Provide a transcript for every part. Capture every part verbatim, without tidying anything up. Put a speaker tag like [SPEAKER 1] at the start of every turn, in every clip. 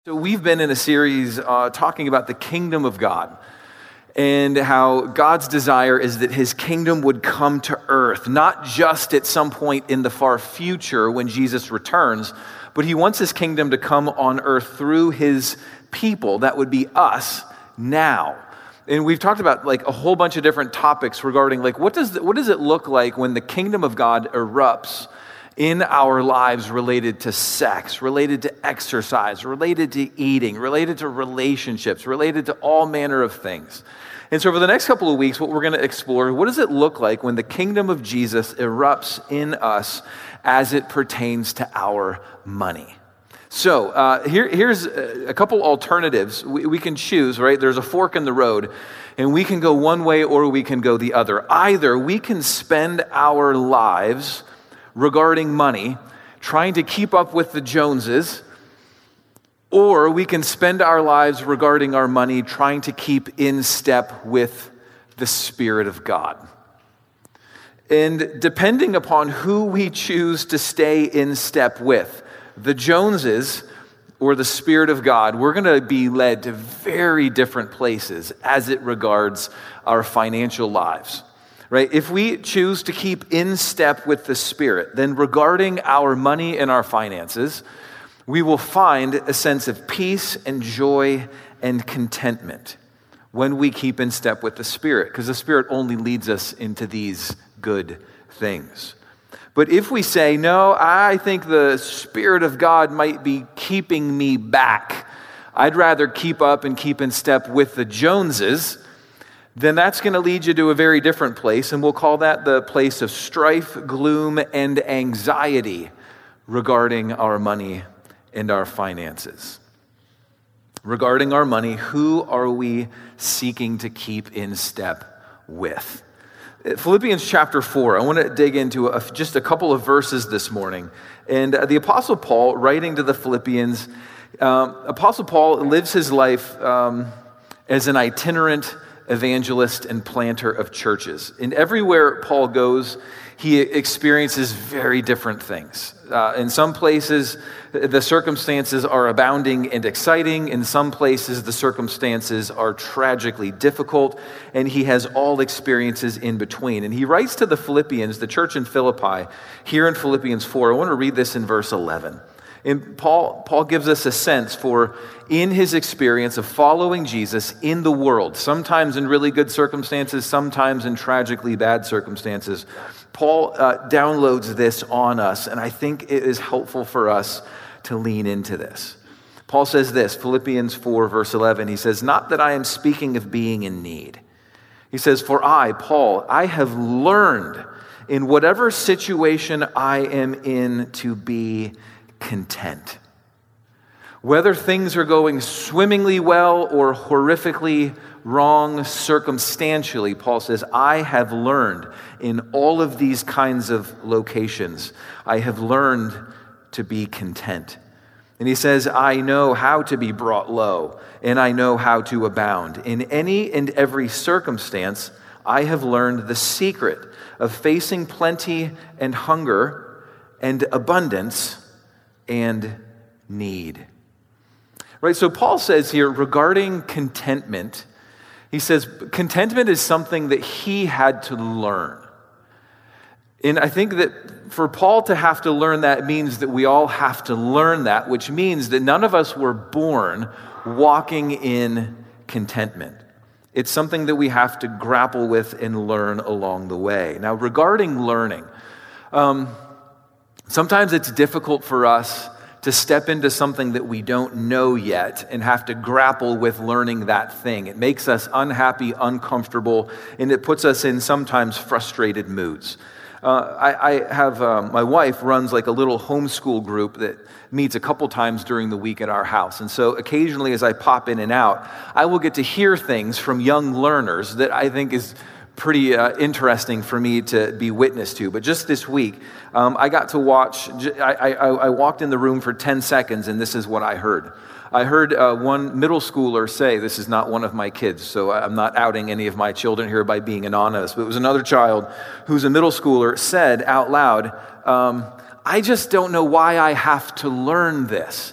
[SPEAKER 1] So we've been in a series uh, talking about the kingdom of God and how God's desire is that his kingdom would come to earth, not just at some point in the far future when Jesus returns, but he wants his kingdom to come on earth through his people. That would be us now. And we've talked about like a whole bunch of different topics regarding like what does the, what does it look like when the kingdom of God erupts in our lives related to sex, related to exercise, related to eating, related to relationships, related to all manner of things. And so for the next couple of weeks, what we're going to explore, what does it look like when the kingdom of Jesus erupts in us as it pertains to our money? So uh, here, here's a couple alternatives. We, we can choose, right? There's a fork in the road, and we can go one way or we can go the other. Either we can spend our lives regarding money, trying to keep up with the Joneses, or we can spend our lives regarding our money, trying to keep in step with the Spirit of God. And depending upon who we choose to stay in step with, the Joneses or the Spirit of God, we're going to be led to very different places as it regards our financial lives. Right? If we choose to keep in step with the Spirit, then regarding our money and our finances, we will find a sense of peace and joy and contentment when we keep in step with the Spirit, because the Spirit only leads us into these good things. But if we say, no, I think the Spirit of God might be keeping me back, I'd rather keep up and keep in step with the Joneses, then that's going to lead you to a very different place, and we'll call that the place of strife, gloom, and anxiety regarding our money and our finances. Regarding our money, who are we seeking to keep in step with? Philippians chapter four, I want to dig into a, just a couple of verses this morning. And uh, the Apostle Paul, writing to the Philippians, um, Apostle Paul lives his life um, as an itinerant evangelist and planter of churches. And everywhere Paul goes, he experiences very different things. Uh, in some places, the circumstances are abounding and exciting. In some places, the circumstances are tragically difficult, and he has all experiences in between. And he writes to the Philippians, the church in Philippi, here in Philippians four. I want to read this in verse eleven. And Paul, Paul gives us a sense for, in his experience of following Jesus in the world, sometimes in really good circumstances, sometimes in tragically bad circumstances, Paul uh, downloads this on us, and I think it is helpful for us to lean into this. Paul says this, Philippians four, verse eleven, he says, "Not that I am speaking of being in need." He says, "For I, Paul, I have learned in whatever situation I am in to be content." Whether things are going swimmingly well or horrifically wrong circumstantially, Paul says, I have learned in all of these kinds of locations, I have learned to be content. And he says, I know how to be brought low, and I know how to abound. In any and every circumstance, I have learned the secret of facing plenty and hunger and abundance and need. Right, so Paul says here regarding contentment, he says contentment is something that he had to learn. And I think that for Paul to have to learn that means that we all have to learn that, which means that none of us were born walking in contentment. It's something that we have to grapple with and learn along the way. Now, regarding learning, um, sometimes it's difficult for us to step into something that we don't know yet and have to grapple with learning that thing. It makes us unhappy, uncomfortable, and it puts us in sometimes frustrated moods. Uh, I, I have, um, my wife runs like a little homeschool group that meets a couple times during the week at our house. And so occasionally as I pop in and out, I will get to hear things from young learners that I think is pretty uh, interesting for me to be witness to. But just this week, um, I got to watch, I, I, I walked in the room for ten seconds, and this is what I heard. I heard uh, one middle schooler say, this is not one of my kids, so I'm not outing any of my children here by being anonymous, but it was another child who's a middle schooler, said out loud, um, I just don't know why I have to learn this.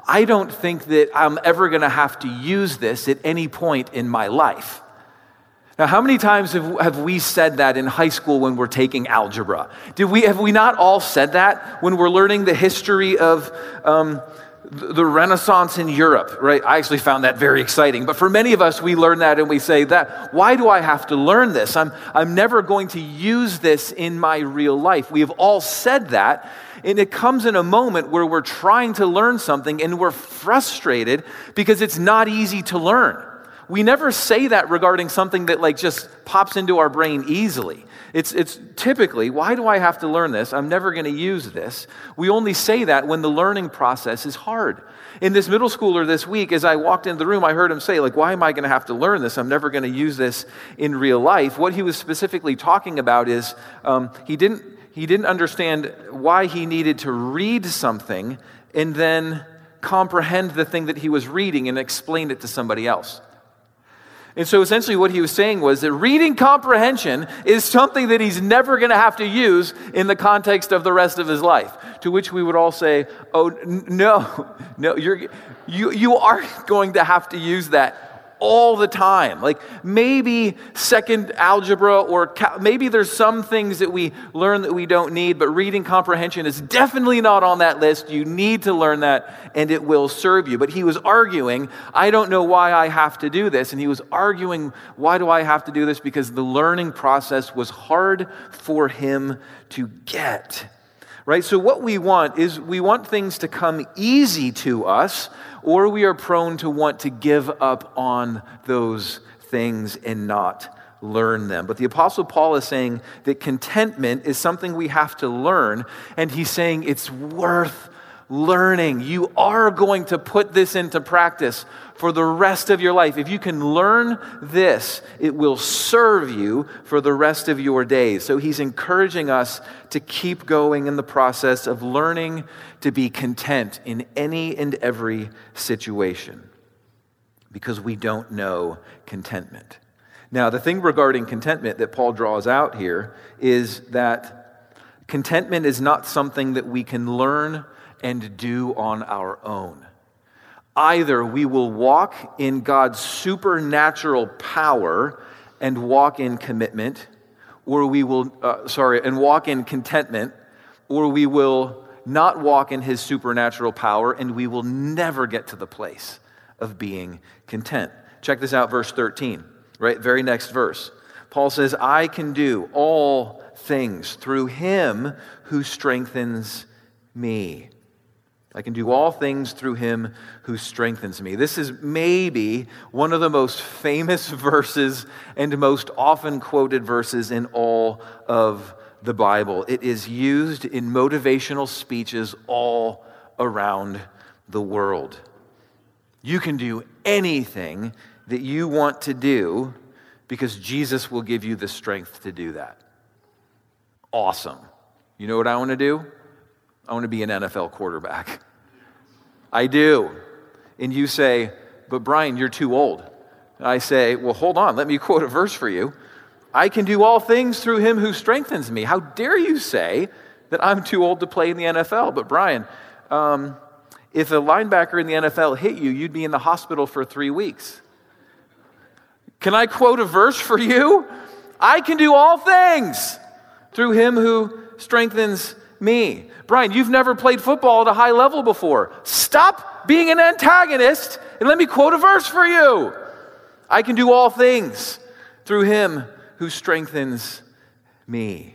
[SPEAKER 1] I don't think that I'm ever going to have to use this at any point in my life. Now, how many times have, have we said that in high school when we're taking algebra? Did we, have we not all said that when we're learning the history of um, the Renaissance in Europe, right? I actually found that very exciting. But for many of us, we learn that and we say that, why do I have to learn this? I'm, I'm never going to use this in my real life. We have all said that. And it comes in a moment where we're trying to learn something and we're frustrated because it's not easy to learn. We never say that regarding something that like just pops into our brain easily. It's it's typically, why do I have to learn this? I'm never going to use this. We only say that when the learning process is hard. In this middle schooler this week, as I walked into the room, I heard him say, like, why am I going to have to learn this? I'm never going to use this in real life. What he was specifically talking about is um, he didn't he didn't understand why he needed to read something and then comprehend the thing that he was reading and explain it to somebody else. And so essentially what he was saying was that reading comprehension is something that he's never going to have to use in the context of the rest of his life. To which we would all say, oh, n- no, no, you're, you, you are going to have to use that all the time. Like maybe second algebra or cal- maybe there's some things that we learn that we don't need, but reading comprehension is definitely not on that list. You need to learn that and it will serve you. But he was arguing, I don't know why I have to do this. And he was arguing, why do I have to do this? Because the learning process was hard for him to get. Right? So what we want is we want things to come easy to us, or we are prone to want to give up on those things and not learn them. But the Apostle Paul is saying that contentment is something we have to learn, and he's saying it's worth learning. You are going to put this into practice for the rest of your life. If you can learn this, it will serve you for the rest of your days. So he's encouraging us to keep going in the process of learning to be content in any and every situation, because we don't know contentment. Now, the thing regarding contentment that Paul draws out here is that contentment is not something that we can learn and do on our own. Either we will walk in God's supernatural power and walk in commitment, or we will, uh, sorry, and walk in contentment, or we will not walk in his supernatural power, and we will never get to the place of being content. Check this out, verse thirteen, right? Very next verse. Paul says, I can do all things through him who strengthens me. I can do all things through him who strengthens me. This is maybe one of the most famous verses and most often quoted verses in all of the Bible. It is used in motivational speeches all around the world. You can do anything that you want to do because Jesus will give you the strength to do that. Awesome. You know what I want to do? I want to be an N F L quarterback. I do. And you say, but Brian, you're too old. And I say, well, hold on, let me quote a verse for you. I can do all things through him who strengthens me. How dare you say that I'm too old to play in the N F L? But Brian, um, if a linebacker in the N F L hit you, you'd be in the hospital for three weeks. Can I quote a verse for you? I can do all things through him who strengthens me. Brian, you've never played football at a high level before. Stop being an antagonist and let me quote a verse for you. I can do all things through him who strengthens me.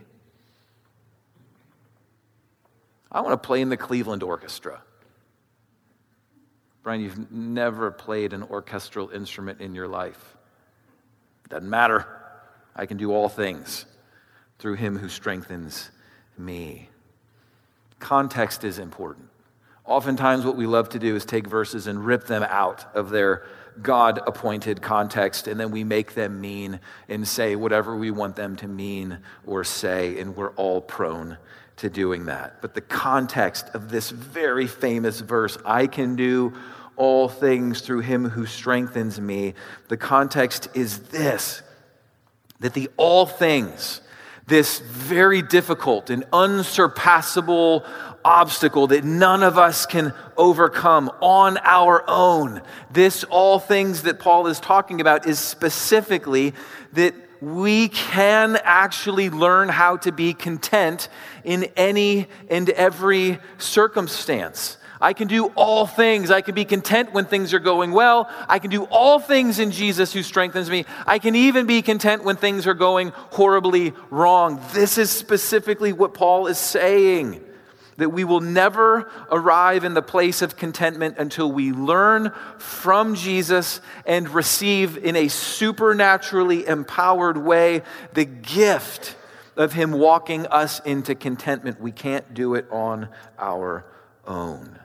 [SPEAKER 1] I want to play in the Cleveland Orchestra. Brian, you've never played an orchestral instrument in your life. Doesn't matter. I can do all things through him who strengthens me. Context is important. Oftentimes what we love to do is take verses and rip them out of their God-appointed context, and then we make them mean and say whatever we want them to mean or say, and we're all prone to doing that. But the context of this very famous verse, I can do all things through him who strengthens me, the context is this, that the all things this very difficult and unsurpassable obstacle that none of us can overcome on our own. This, all things that Paul is talking about, is specifically that we can actually learn how to be content in any and every circumstance. I can do all things. I can be content when things are going well. I can do all things in Jesus who strengthens me. I can even be content when things are going horribly wrong. This is specifically what Paul is saying, that we will never arrive in the place of contentment until we learn from Jesus and receive in a supernaturally empowered way the gift of him walking us into contentment. We can't do it on our own.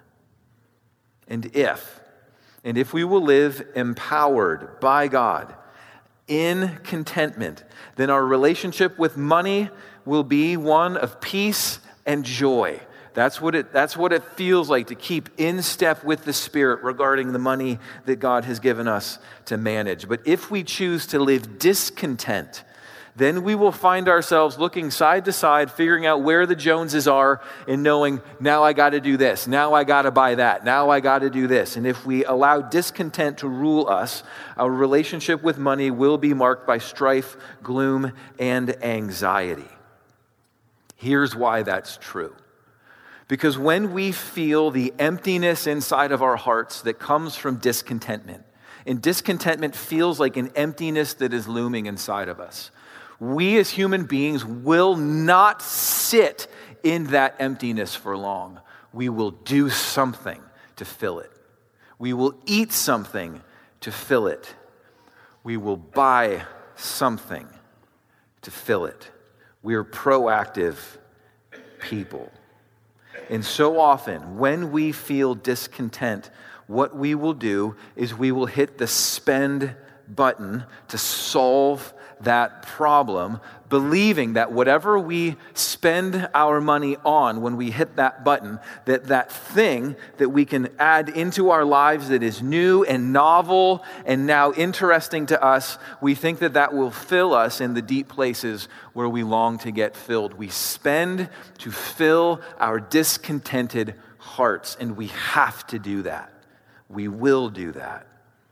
[SPEAKER 1] And if, and if we will live empowered by God in contentment, then our relationship with money will be one of peace and joy. That's what it, that's what it feels like to keep in step with the Spirit regarding the money that God has given us to manage. But if we choose to live discontent, then we will find ourselves looking side to side, figuring out where the Joneses are and knowing, now I got to do this, now I got to buy that, now I got to do this. And if we allow discontent to rule us, our relationship with money will be marked by strife, gloom, and anxiety. Here's why that's true. Because when we feel the emptiness inside of our hearts that comes from discontentment, and discontentment feels like an emptiness that is looming inside of us, we as human beings will not sit in that emptiness for long. We will do something to fill it. We will eat something to fill it. We will buy something to fill it. We are proactive people. And so often, when we feel discontent, what we will do is we will hit the spend button to solve that problem, believing that whatever we spend our money on when we hit that button, that that thing that we can add into our lives that is new and novel and now interesting to us, we think that that will fill us in the deep places where we long to get filled. We spend to fill our discontented hearts, and we have to do that. We will do that.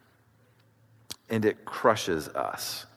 [SPEAKER 1] And it crushes us.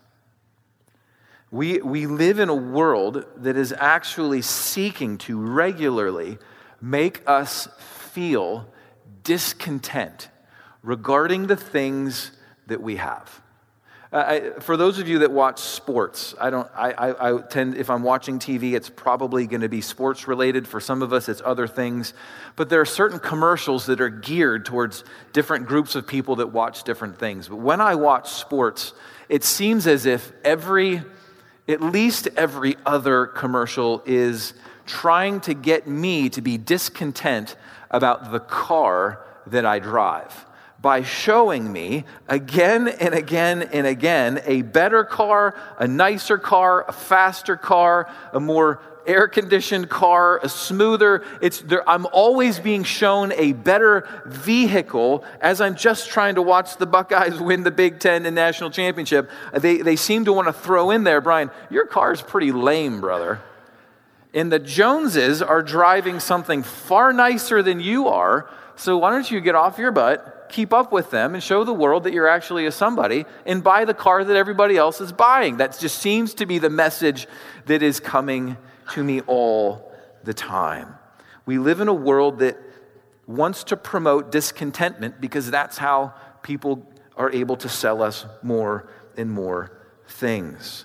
[SPEAKER 1] We, we live in a world that is actually seeking to regularly make us feel discontent regarding the things that we have. Uh, I, for those of you that watch sports, I don't. I, I, I tend, if I'm watching T V, it's probably going to be sports related. For some of us, it's other things. But there are certain commercials that are geared towards different groups of people that watch different things. But when I watch sports, it seems as if every At least every other commercial is trying to get me to be discontent about the car that I drive by showing me again and again and again a better car, a nicer car, a faster car, a more air-conditioned car, a smoother. It's there, I'm always being shown a better vehicle as I'm just trying to watch the Buckeyes win the Big Ten and national championship. They they seem to want to throw in there, Brian, your car's pretty lame, brother. And the Joneses are driving something far nicer than you are, so why don't you get off your butt, keep up with them, and show the world that you're actually a somebody, and buy the car that everybody else is buying. That just seems to be the message that is coming to me all the time. We live in a world that wants to promote discontentment because that's how people are able to sell us more and more things.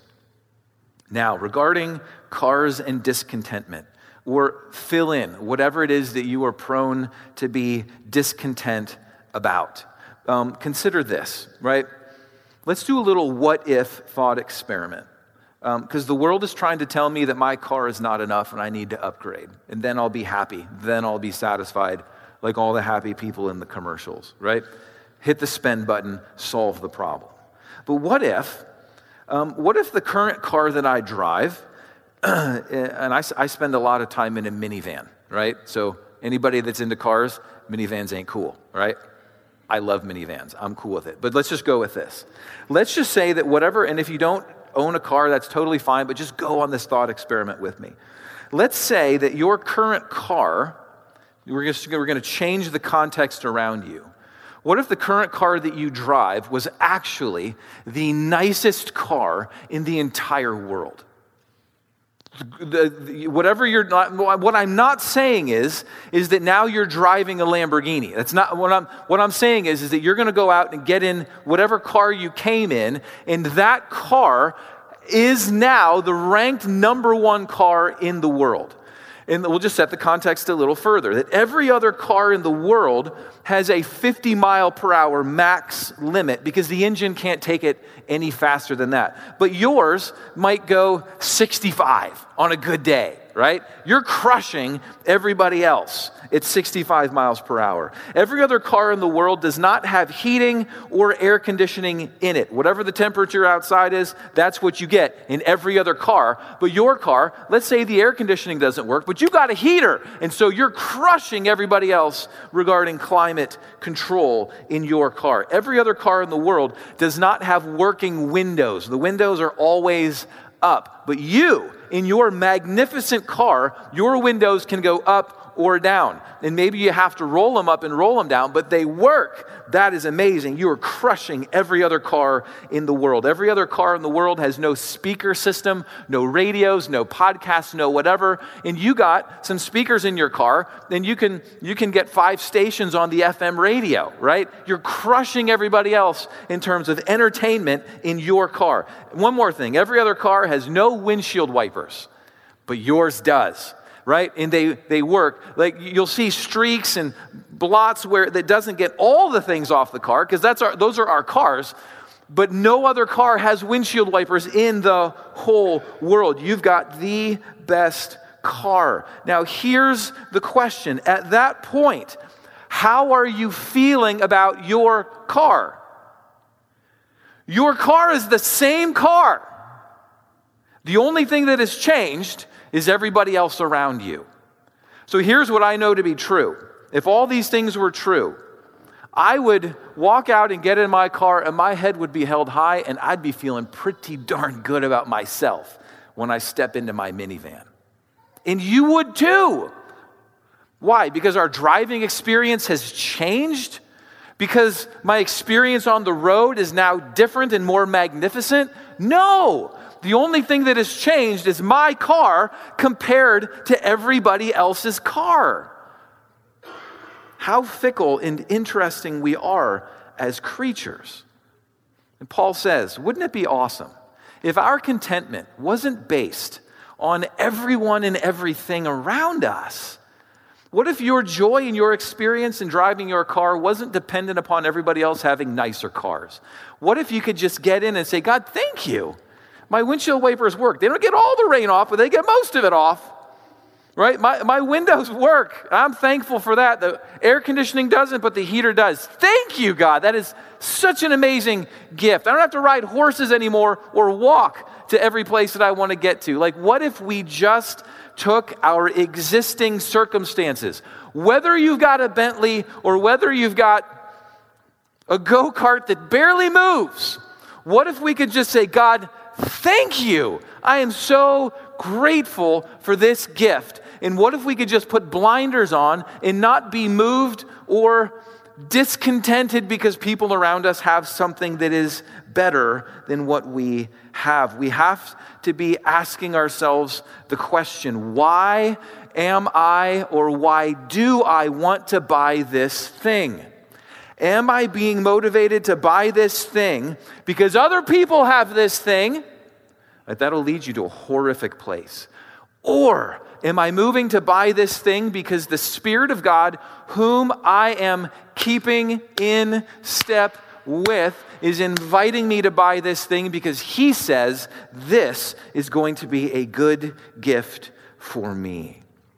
[SPEAKER 1] Now, regarding cars and discontentment, or fill in whatever it is that you are prone to be discontent about. Um, consider this, right? Let's do a little what if thought experiment. Because um, the world is trying to tell me that my car is not enough and I need to upgrade. And then I'll be happy. Then I'll be satisfied like all the happy people in the commercials, right? Hit the spend button, solve the problem. But what if, um, what if the current car that I drive, and I, I spend a lot of time in a minivan, right? So anybody that's into cars, minivans ain't cool, right? I love minivans. I'm cool with it. But let's just go with this. Let's just say that whatever, and if you don't own a car, that's totally fine, but just go on this thought experiment with me. Let's say that your current car, we're just we're going to change the context around you. What if the current car that you drive was actually the nicest car in the entire world? The, the, whatever you're not, what I'm not saying is, is that now you're driving a Lamborghini. That's not what I'm, what I'm saying is, is that you're going to go out and get in whatever car you came in, and that car is now the ranked number one car in the world. And we'll just set the context a little further, that every other car in the world has a fifty mile per hour max limit because the engine can't take it any faster than that. But yours might go sixty-five on a good day, right? You're crushing everybody else at sixty-five miles per hour. Every other car in the world does not have heating or air conditioning in it. Whatever the temperature outside is, that's what you get in every other car. But your car, let's say the air conditioning doesn't work, but you've got a heater, and so you're crushing everybody else regarding climate control in your car. Every other car in the world does not have working windows. The windows are always up. But you, in your magnificent car, your windows can go up or down. And maybe you have to roll them up and roll them down, but they work. That is amazing. You are crushing every other car in the world. Every other car in the world has no speaker system, no radios, no podcasts, no whatever. And you got some speakers in your car, then you can you can get five stations on the F M radio, right? You're crushing everybody else in terms of entertainment in your car. One more thing. Every other car has no windshield wipers, but yours does. Right? And they, they work. Like you'll see streaks and blots where that doesn't get all the things off the car because that's our those are our cars, but no other car has windshield wipers in the whole world. You've got the best car. Now here's the question. At that point, how are you feeling about your car? Your car is the same car. The only thing that has changed is everybody else around you. So here's what I know to be true. If all these things were true, I would walk out and get in my car and my head would be held high and I'd be feeling pretty darn good about myself when I step into my minivan. And you would too. Why? Because our driving experience has changed? Because my experience on the road is now different and more magnificent? No. The only thing that has changed is my car compared to everybody else's car. How fickle and interesting we are as creatures. And Paul says, wouldn't it be awesome if our contentment wasn't based on everyone and everything around us? What if your joy and your experience in driving your car wasn't dependent upon everybody else having nicer cars? What if you could just get in and say, God, thank you. My windshield wipers work. They don't get all the rain off, but they get most of it off. Right? My, my windows work. I'm thankful for that. The air conditioning doesn't, but the heater does. Thank you, God. That is such an amazing gift. I don't have to ride horses anymore or walk to every place that I want to get to. Like, what if we just took our existing circumstances, whether you've got a Bentley or whether you've got a go-kart that barely moves, what if we could just say, God, thank you. I am so grateful for this gift. And what if we could just put blinders on and not be moved or discontented because people around us have something that is better than what we have? We have to be asking ourselves the question, why am I or why do I want to buy this thing? Am I being motivated to buy this thing because other people have this thing? That'll lead you to a horrific place. Or am I moving to buy this thing because the Spirit of God, whom I am keeping in step with, is inviting me to buy this thing because He says this is going to be a good gift for me?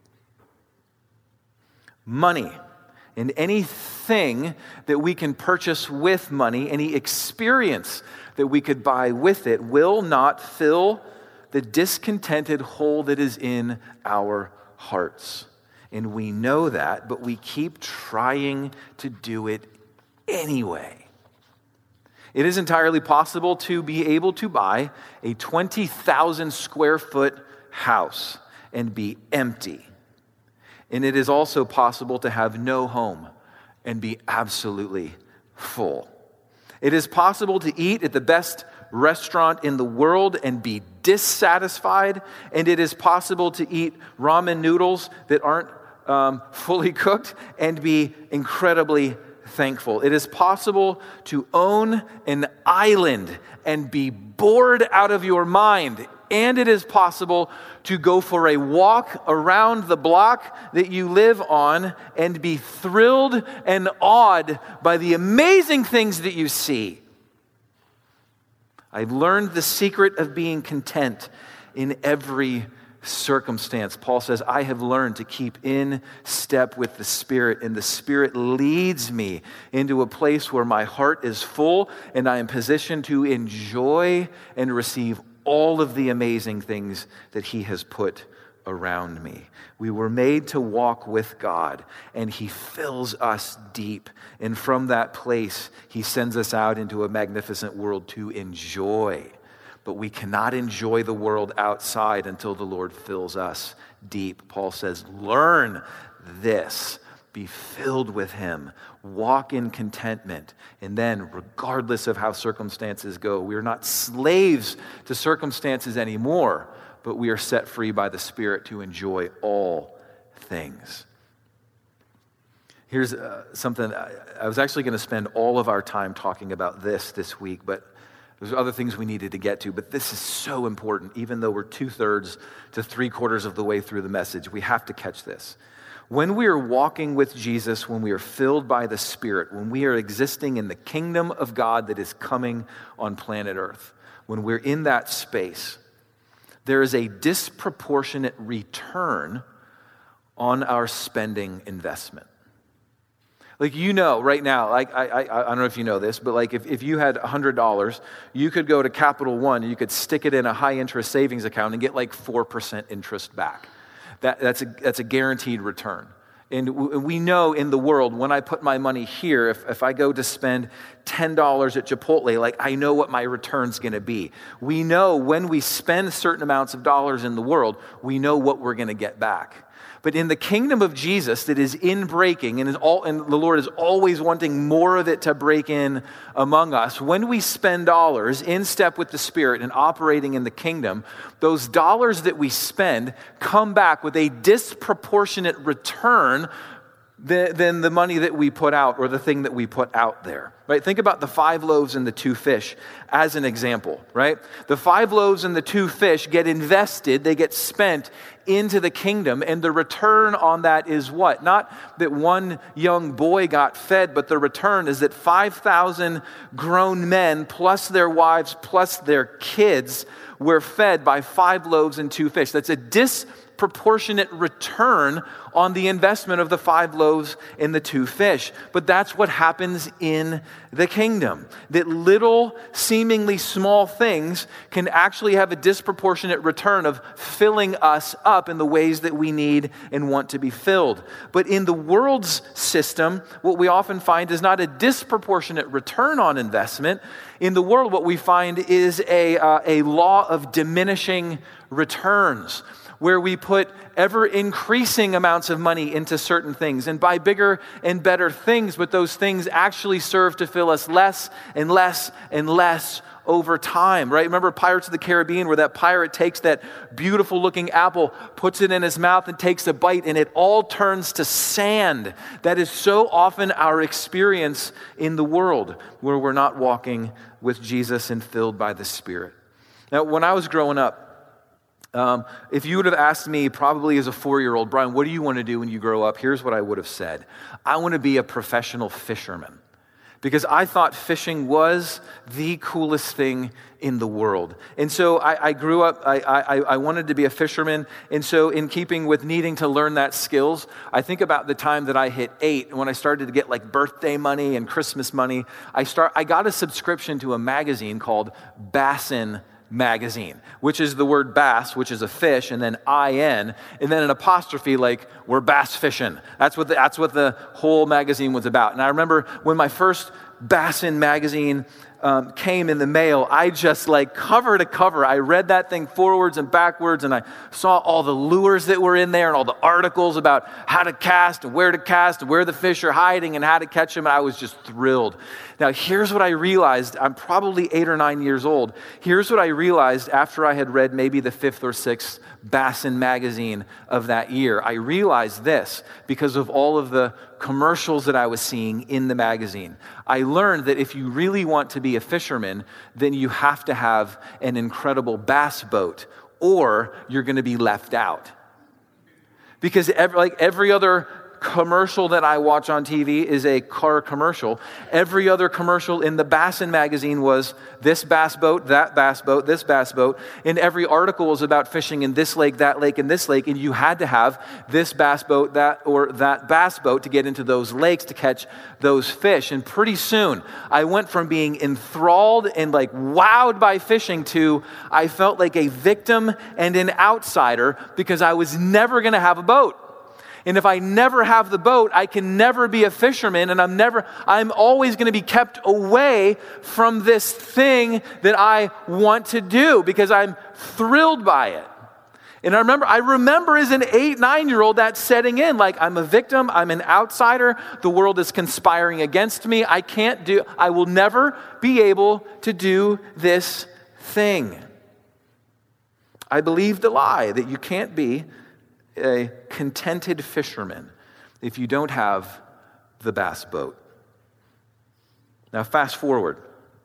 [SPEAKER 1] Money and anything that we can purchase with money, any experience that we could buy with it, will not fill the discontented hole that is in our hearts. And we know that, but we keep trying to do it anyway. It is entirely possible to be able to buy a twenty thousand square foot house and be empty. And it is also possible to have no home and be absolutely full. It is possible to eat at the best restaurant in the world and be dissatisfied. And it is possible to eat ramen noodles that aren't um, fully cooked and be incredibly thankful. It is possible to own an island and be bored out of your mind. And it is possible to go for a walk around the block that you live on and be thrilled and awed by the amazing things that you see. I've learned the secret of being content in every circumstance. Paul says, I have learned to keep in step with the Spirit, and the Spirit leads me into a place where my heart is full and I am positioned to enjoy and receive all of the amazing things that he has put around me. We were made to walk with God, and he fills us deep. And from that place, he sends us out into a magnificent world to enjoy. But we cannot enjoy the world outside until the Lord fills us deep. Paul says, learn this. Be filled with him. Walk in contentment. And then, regardless of how circumstances go, we are not slaves to circumstances anymore, but we are set free by the Spirit to enjoy all things. Here's uh, something. I, I was actually going to spend all of our time talking about this this week, but there's other things we needed to get to, but this is so important. Even though we're two-thirds to three-quarters of the way through the message, we have to catch this. When we are walking with Jesus, when we are filled by the Spirit, when we are existing in the kingdom of God that is coming on planet Earth, when we're in that space, there is a disproportionate return on our spending investment. Like, you know, right now, like I, I I don't know if you know this, but like if, if you had one hundred dollars, you could go to Capital One and you could stick it in a high interest savings account and get like four percent interest back. That, that's, a, that's a guaranteed return. And we know in the world, when I put my money here, if, if I go to spend ten dollars at Chipotle, like I know what my return's going to be. We know when we spend certain amounts of dollars in the world, we know what we're going to get back. But in the kingdom of Jesus that is in breaking, and, is all, and the Lord is always wanting more of it to break in among us, when we spend dollars in step with the Spirit and operating in the kingdom, those dollars that we spend come back with a disproportionate return than the money that we put out or the thing that we put out there, right? Think about the five loaves and the two fish as an example, right? The five loaves and the two fish get invested, they get spent into the kingdom, and the return on that is what? Not that one young boy got fed, but the return is that five thousand grown men plus their wives plus their kids were fed by five loaves and two fish. That's a disproportionate return on the investment of the five loaves and the two fish. But that's what happens in the kingdom. That little, seemingly small things can actually have a disproportionate return of filling us up in the ways that we need and want to be filled. But in the world's system, what we often find is not a disproportionate return on investment. In the world, what we find is a, uh, a law of diminishing returns, where we put ever-increasing amounts of money into certain things and buy bigger and better things, but those things actually serve to fill us less and less and less over time, right? Remember Pirates of the Caribbean, where that pirate takes that beautiful-looking apple, puts it in his mouth and takes a bite, and it all turns to sand. That is so often our experience in the world, where we're not walking with Jesus and filled by the Spirit. Now, when I was growing up, Um, if you would have asked me probably as a four-year-old, Brian, what do you want to do when you grow up? Here's what I would have said. I want to be a professional fisherman, because I thought fishing was the coolest thing in the world. And so I, I grew up, I, I, I wanted to be a fisherman. And so in keeping with needing to learn that skills, I think about the time that I hit eight, when I started to get like birthday money and Christmas money. I start, I got a subscription to a magazine called Bassin Magazine, which is the word bass, which is a fish, and then I N, and then an apostrophe, like we're bass fishing. That's what the, that's what the whole magazine was about. And I remember when my first Bassin magazine um, came in the mail, I just like cover to cover, I read that thing forwards and backwards, and I saw all the lures that were in there and all the articles about how to cast and where to cast and where the fish are hiding and how to catch them, and I was just thrilled. Now, here's what I realized. I'm probably eight or nine years old. Here's what I realized after I had read maybe the fifth or sixth Bassin magazine of that year. I realized this because of all of the commercials that I was seeing in the magazine. I learned that if you really want to be a fisherman, then you have to have an incredible bass boat, or you're going to be left out. Because every, like every other commercial that I watch on T V is a car commercial. Every other commercial in the Bassin magazine was this bass boat, that bass boat, this bass boat. And every article was about fishing in this lake, that lake, and this lake. And you had to have this bass boat, that or that bass boat to get into those lakes to catch those fish. And pretty soon, I went from being enthralled and like wowed by fishing to I felt like a victim and an outsider because I was never going to have a boat. And if I never have the boat, I can never be a fisherman, and I'm never, I'm always going to be kept away from this thing that I want to do because I'm thrilled by it. And I remember, I remember as an eight, nine-year-old that setting in, like I'm a victim, I'm an outsider, the world is conspiring against me, I can't do, I will never be able to do this thing. I believed the lie that you can't be a contented fisherman if you don't have the bass boat. Now fast forward.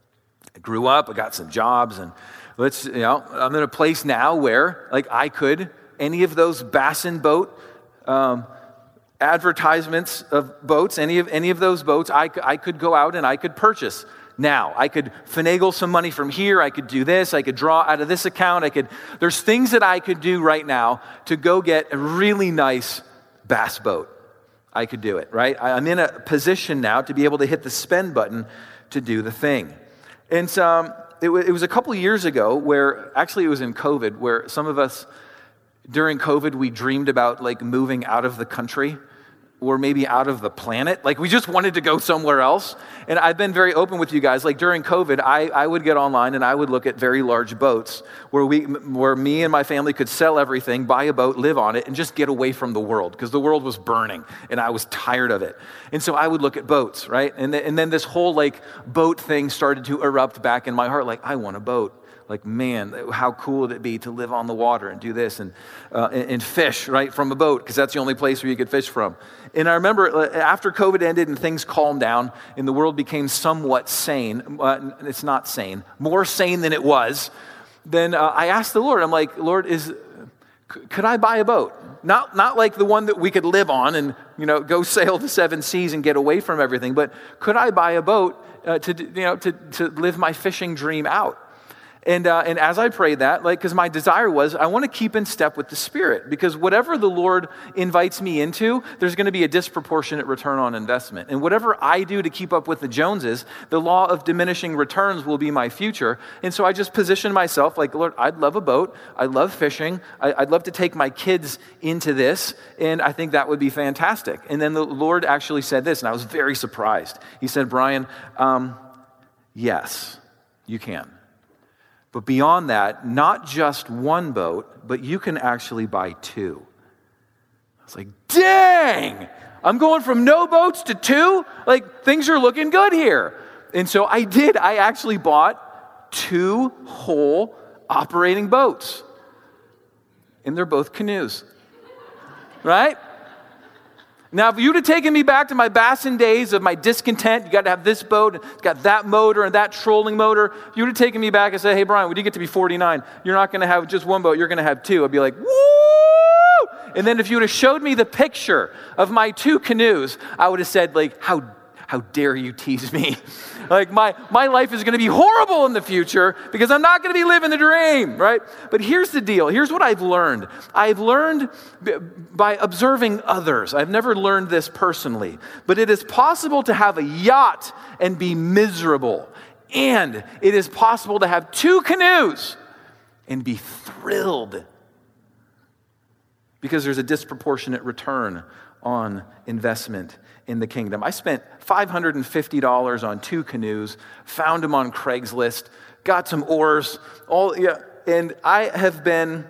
[SPEAKER 1] I grew up, I got some jobs, and let's, you know, I'm in a place now where like I could, any of those Bassin boat um, advertisements of boats, any of any of those boats, I, I could go out and I could purchase. Now, I could finagle some money from here, I could do this, I could draw out of this account, I could, there's things that I could do right now to go get a really nice bass boat. I could do it, right? I'm in a position now to be able to hit the spend button to do the thing. And so, um, it, w- it was a couple of years ago where, actually it was in COVID, where some of us, during COVID, we dreamed about like moving out of the country, or maybe out of the planet. Like we just wanted to go somewhere else. And I've been very open with you guys. Like during COVID, I, I would get online and I would look at very large boats where we, where me and my family could sell everything, buy a boat, live on it, and just get away from the world because the world was burning and I was tired of it. And so I would look at boats, right? And, th- and then this whole like boat thing started to erupt back in my heart. Like, I want a boat. Like, man, how cool would it be to live on the water and do this and uh, and, and fish, right, from a boat, because that's the only place where you could fish from. And I remember after COVID ended and things calmed down and the world became somewhat sane, uh, it's not sane, more sane than it was, then uh, I asked the Lord, I'm like, Lord, is could I buy a boat? Not not like the one that we could live on and, you know, go sail the seven seas and get away from everything, but could I buy a boat uh, to, you know, to, to live my fishing dream out? And uh, and as I prayed that, like, because my desire was, I want to keep in step with the Spirit, because whatever the Lord invites me into, there's going to be a disproportionate return on investment. And whatever I do to keep up with the Joneses, the law of diminishing returns will be my future. And so I just positioned myself like, Lord, I'd love a boat. I love fishing. I, I'd love to take my kids into this. And I think that would be fantastic. And then the Lord actually said this, and I was very surprised. He said, Brian, um, yes, you can. But beyond that, not just one boat, but you can actually buy two. I was like, dang, I'm going from no boats to two? Like, things are looking good here. And so I did. I actually bought two whole operating boats. And they're both canoes. Right? Now, if you'd have taken me back to my Bassin days of my discontent, you got to have this boat, it's got that motor and that trolling motor. If you would have taken me back and said, hey, Brian, when you get to be forty-nine, you're not going to have just one boat, you're going to have two. I'd be like, woo! And then if you would have showed me the picture of my two canoes, I would have said, like, how how dare you tease me? Like, my, my life is going to be horrible in the future because I'm not going to be living the dream, right? But here's the deal. Here's what I've learned. I've learned b- by observing others. I've never learned this personally, but it is possible to have a yacht and be miserable. And it is possible to have two canoes and be thrilled because there's a disproportionate return on investment in the kingdom. I spent five hundred fifty dollars on two canoes, found them on Craigslist, got some oars, all yeah, and I have been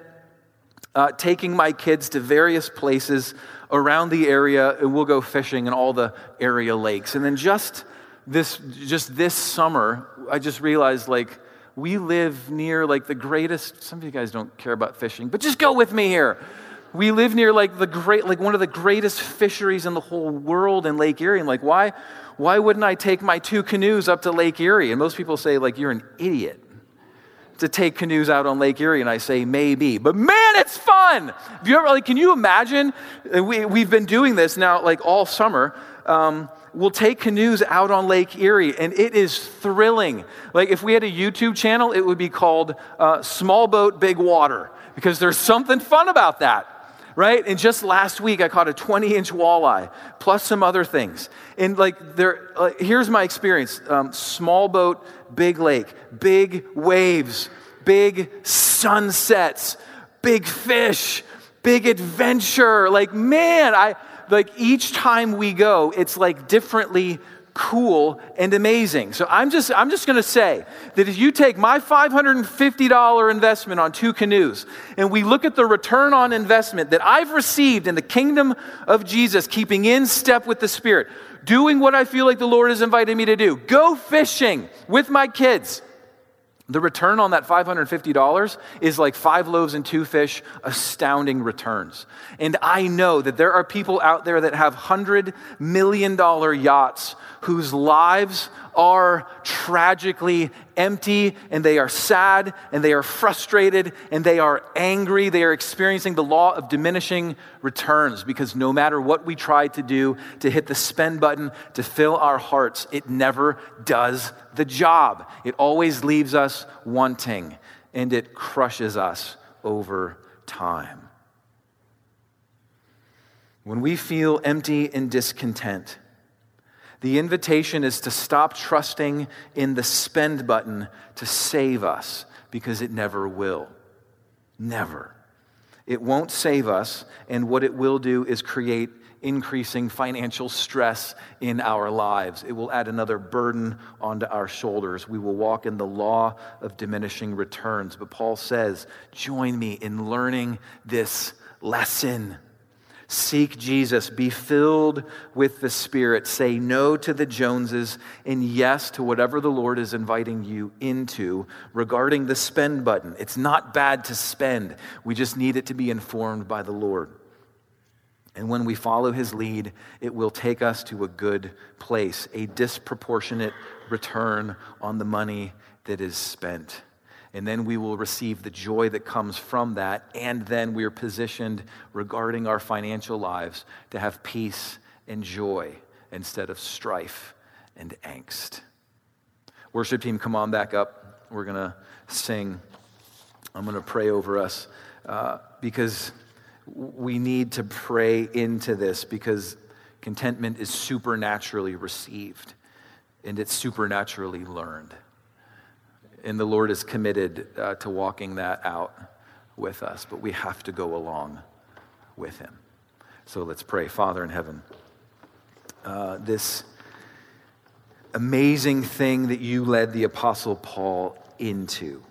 [SPEAKER 1] uh, taking my kids to various places around the area, and we'll go fishing in all the area lakes. And then just this, just this summer, I just realized, like, we live near, like, the greatest, some of you guys don't care about fishing, but just go with me here. We live near, like, the great, like, one of the greatest fisheries in the whole world in Lake Erie. And, like, why, why wouldn't I take my two canoes up to Lake Erie? And most people say, like, you're an idiot to take canoes out on Lake Erie, and I say maybe, but man, it's fun. Have you ever, like, can you imagine? We we've been doing this now, like, all summer. Um, we'll take canoes out on Lake Erie, and it is thrilling. Like, if we had a YouTube channel, it would be called uh, Small Boat Big Water, because there's something fun about that. Right? And just last week, I caught a twenty-inch walleye, plus some other things. And like, there, uh, here's my experience. Um, small boat, big lake, big waves, big sunsets, big fish, big adventure. Like, man, I like each time we go, it's like differently cool and amazing. So I'm just I'm just going to say that if you take my five hundred fifty dollars investment on two canoes and we look at the return on investment that I've received in the kingdom of Jesus, keeping in step with the Spirit, doing what I feel like the Lord has invited me to do, go fishing with my kids, the return on that five hundred fifty dollars is like five loaves and two fish, astounding returns. And I know that there are people out there that have one hundred million dollars yachts whose lives are tragically empty, and they are sad, and they are frustrated, and they are angry. They are experiencing the law of diminishing returns, because no matter what we try to do to hit the spend button to fill our hearts, it never does the job. It always leaves us wanting, and it crushes us over time. When we feel empty and discontent, the invitation is to stop trusting in the spend button to save us, because it never will. Never. It won't save us, and what it will do is create increasing financial stress in our lives. It will add another burden onto our shoulders. We will walk in the law of diminishing returns. But Paul says, join me in learning this lesson. Seek Jesus, be filled with the Spirit, say no to the Joneses and yes to whatever the Lord is inviting you into regarding the spend button. It's not bad to spend. We just need it to be informed by the Lord. And when we follow his lead, it will take us to a good place, a disproportionate return on the money that is spent. And then we will receive the joy that comes from that. And then we are positioned regarding our financial lives to have peace and joy instead of strife and angst. Worship team, come on back up. We're going to sing. I'm going to pray over us uh, because we need to pray into this, because contentment is supernaturally received and it's supernaturally learned. And the Lord is committed uh, to walking that out with us, but we have to go along with him. So let's pray. Father in heaven, uh, this amazing thing that you led the Apostle Paul into,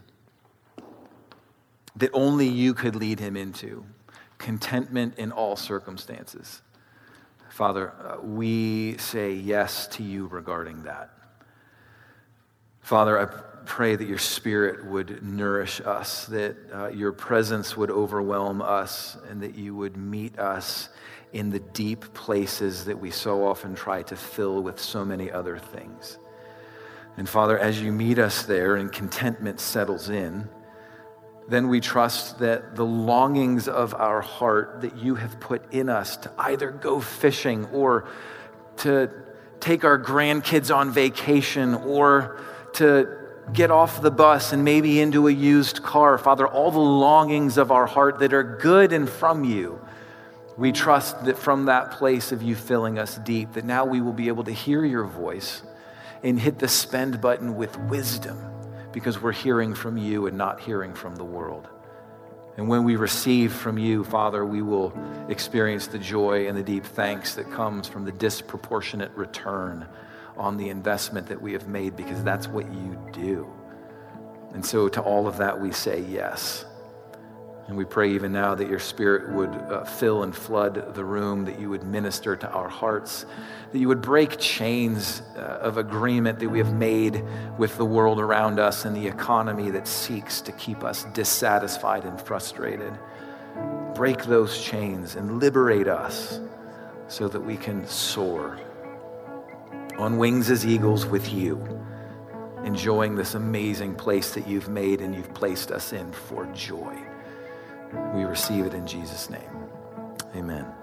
[SPEAKER 1] that only you could lead him into, contentment in all circumstances. Father, uh, we say yes to you regarding that. Father, I pray that your Spirit would nourish us, that uh, your presence would overwhelm us, and that you would meet us in the deep places that we so often try to fill with so many other things. And Father, as you meet us there and contentment settles in, then we trust that the longings of our heart that you have put in us to either go fishing or to take our grandkids on vacation or to get off the bus and maybe into a used car, Father, all the longings of our heart that are good and from you, we trust that from that place of you filling us deep, that now we will be able to hear your voice and hit the spend button with wisdom, because we're hearing from you and not hearing from the world. And when we receive from you, Father, we will experience the joy and the deep thanks that comes from the disproportionate return on the investment that we have made, because that's what you do. And so to all of that, we say yes. And we pray even now that your Spirit would uh, fill and flood the room, that you would minister to our hearts, that you would break chains uh, of agreement that we have made with the world around us and the economy that seeks to keep us dissatisfied and frustrated. Break those chains and liberate us so that we can soar on wings as eagles with you, enjoying this amazing place that you've made and you've placed us in for joy. We receive it in Jesus' name. Amen.